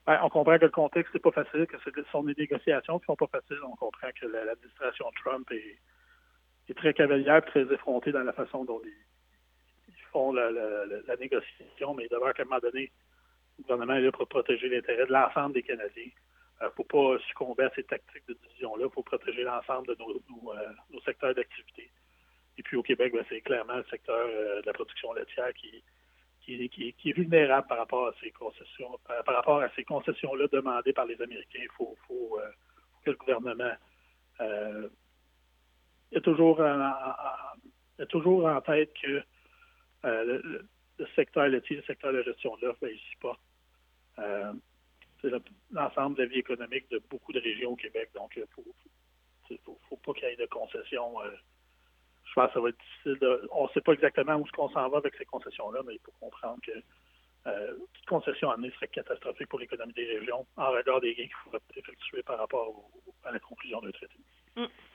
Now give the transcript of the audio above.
Ben, on comprend que le contexte n'est pas facile, que ce sont des négociations qui sont pas faciles. On comprend que l'administration Trump est très cavalière, très effrontée dans la façon dont ils font la négociation, mais il demeure qu'à un moment donné, le gouvernement est là pour protéger l'intérêt de l'ensemble des Canadiens. Il ne faut pas succomber à ces tactiques de division-là. Il faut protéger l'ensemble de nos secteurs d'activité. Et puis au Québec, ben, c'est clairement le secteur de la production laitière qui est vulnérable par rapport à ces concessions, par rapport à ces concessions-là demandées par les Américains. Il faut que le gouvernement ait toujours en tête que le secteur laitier, le secteur de la gestion de l'offre, ben, il supporte c'est l'ensemble de la vie économique de beaucoup de régions au Québec. Donc, il faut pas qu'il y ait de concessions. Je pense que ça va être difficile. On ne sait pas exactement où on s'en va avec ces concessions-là, mais il faut comprendre que toute concession amenée serait catastrophique pour l'économie des régions en regard des gains qu'il faudrait effectuer par rapport à la conclusion d'un traité.